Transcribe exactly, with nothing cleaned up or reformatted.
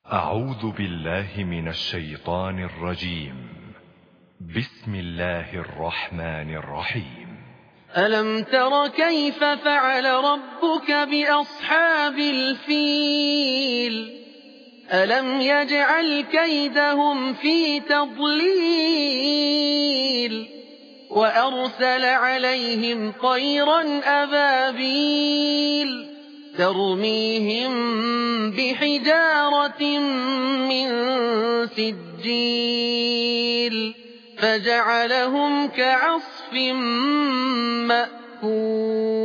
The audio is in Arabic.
أعوذ بالله من الشيطان الرجيم. بسم الله الرحمن الرحيم. ألم تر كيف فعل ربك بأصحاب الفيل ألم يجعل كيدهم في تضليل وأرسل عليهم طيرا أبابيل ترميهم بحجارة من سجيل فجعلهم كعصف مأكول.